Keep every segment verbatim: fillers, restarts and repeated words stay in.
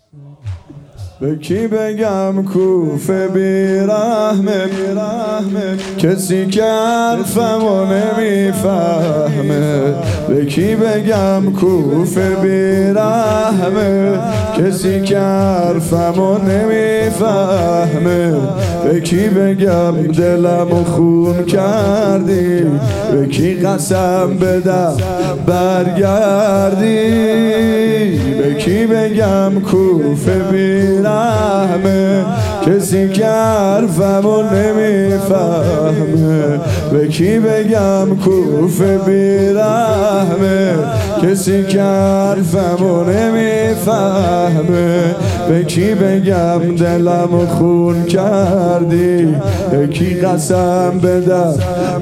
به کی بگم کوفه بیرحمه بیرحمه، کسی که حرفمو نمیفهمه. به کی بگم کوفه بیرحمه، کسی که حرفمو نمیفهمه. به کی بگم دلمو خون کردی، به کی قسم بدم برگردی. به کی بگم کوفه بیرحمه، کسی که حرفمو نمیفهمه. به کی بگم کوفه بیرحمه، کسی که حرفمو نمیفهمه. به کی بگم دلمو خون کردی، به کی قسم بدم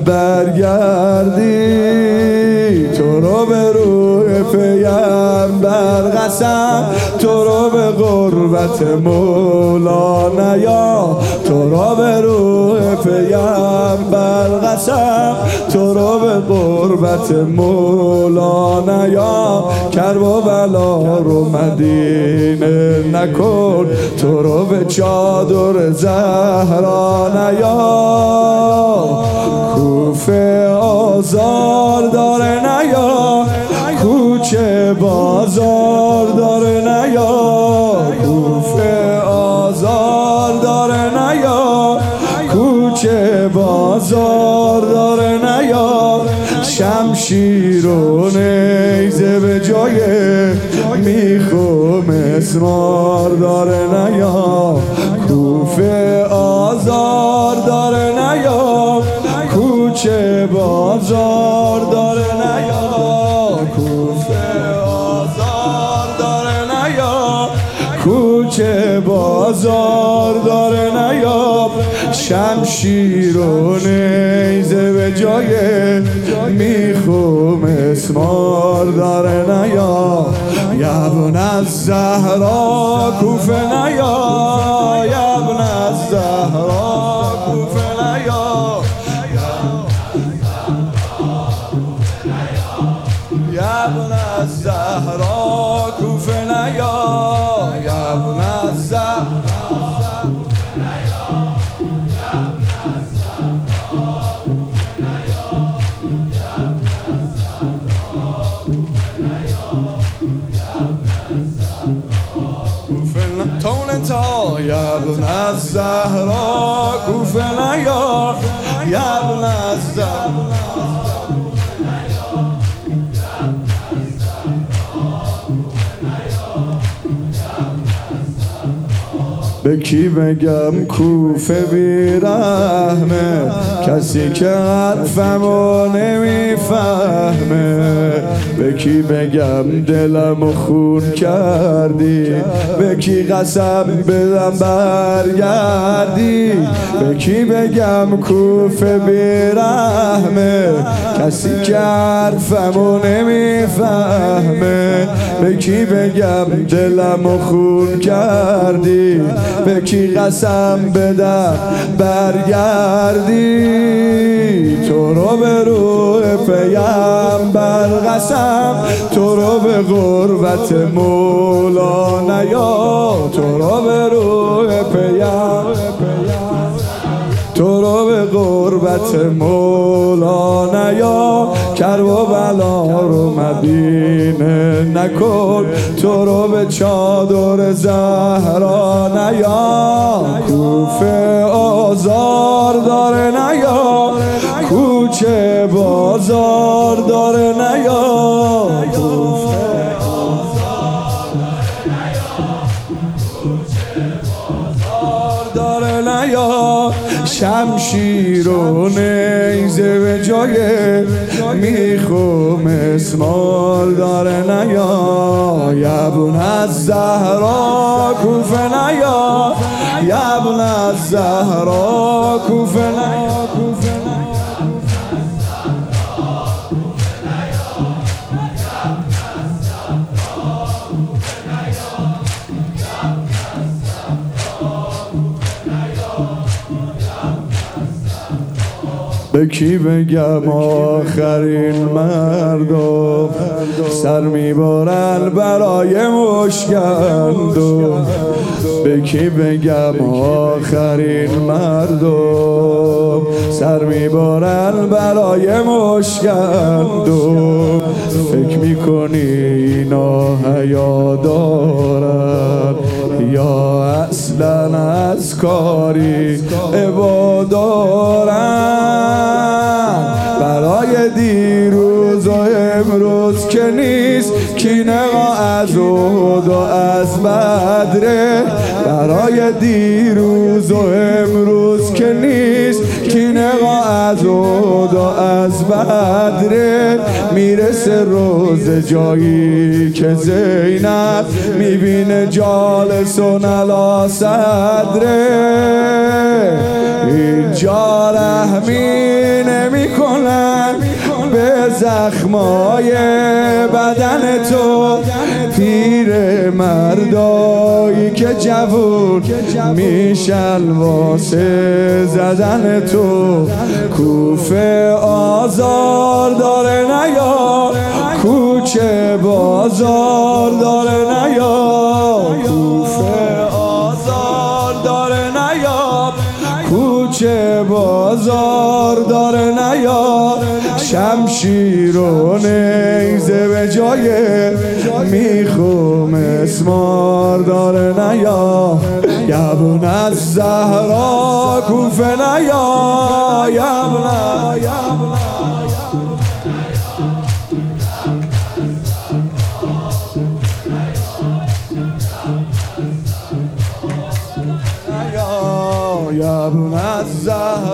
برگردی. تو رو به روح پیغمبر قسم، تو رو به غربت مولا نیا. تو رو به روح پیغمبر قسم، تو رو به غربت مولا نیا. کرب و بلا رو مدینه نکن، تو رو به چادر زهرا نیا. کوفه آزار داره نیا، کوچه بازار داره نیا. کوفه آزار داره نیا، کوچه بازار داره نیا. شمشیر و نیزه به جای میخ و مسمار داره نیا. کوفه آزار داره نیا، کوچه بازار داره نیا. کوفه آزار داره نیا، کوچه بازار داره نیا. شمشیر و نیزه به جای میخ و مسمار داره نیا. یبن از زهرا کوفه نیا، یبن از زهرا کوفه نیا. یبن از زهرا کوفه نیا، یبن از زهرا. تون تا یبن از زهرا کوفه نیا، یبن از زهرا. به کی بگم کوفه بیرحمه، کسی که حرفمو نمیفهمه. به کی بگم دلمو خون کردی، به کی قسم بدم برگردی. به کی بگم کوفه بیرحمه، کسی که حرفمو نمیفهمه. به کی بگم دلمو خون کردی، به کی قسم بدم برگردی. تو رو به روح پیغمبر قسم، تو رو به غربت مولا نیا. تو رو به روح پیغمبر، تو رو به غربت مولا نیا. کرب و بلا رو مدینه نکن، تو رو به چادر زهرا نیا. کوفه آزار داره نیا، کوچه بازار داره نیا. کوفه آزار داره نیا. شمشیر و نیزه به جای میخ و مسمار داره نیا. یبن از زهرا کوفه نیا، یبن از زهرا کوفه نیا. به کی بگم آخرین مردم سر میبرن برای مشکندو به کی بگم آخرین مردم سر میبرن برای مشکندو فکر میکنی اینا حیا دارن یا اصلا از کاری عبا دارن برای دیروز و امروز که نیست کینه ها از احد و از بدره برای دیروز و امروز که نیست کینه ها از احد و از بدره میرسه روز جایی که زینب میبینه جالسون علی صدره اینجا رحمی نمی کنن به زخمای بدن تو پیر مردایی که جوون میشن واسه زدن تو کوفه آزار داره نیا کوچه بازار داره نیا کوفه آزار داره نیا کوچه بازار داره نیا شمشیر و نیزه به جای میخوم اسمار داره نیا یبن از زهرا کوفه نیا یبن یبن از زهرا